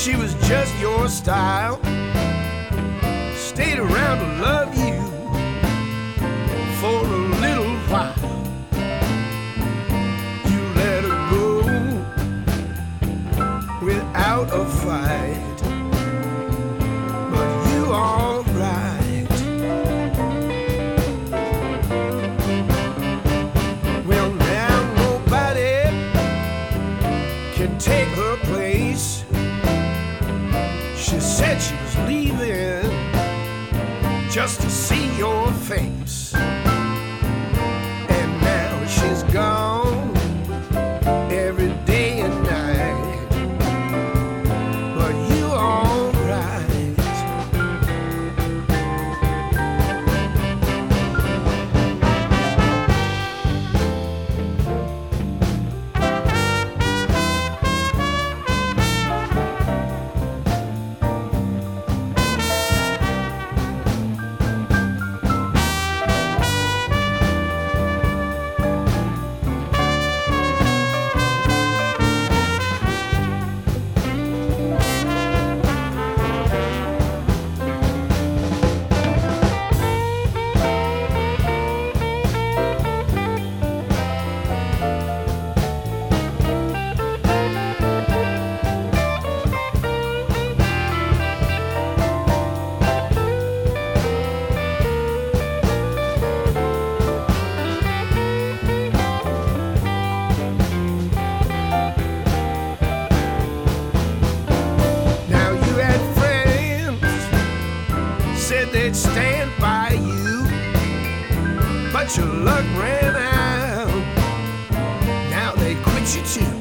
She was just your style. Stayed around to love you for a little while. You let her go without a fight, but you alright. Well, now nobody can take her place. She said she was leaving just to see your face, and now she's gone every day and night, but you alright. Said they'd stand by you, but your luck ran out. Now they quit you too.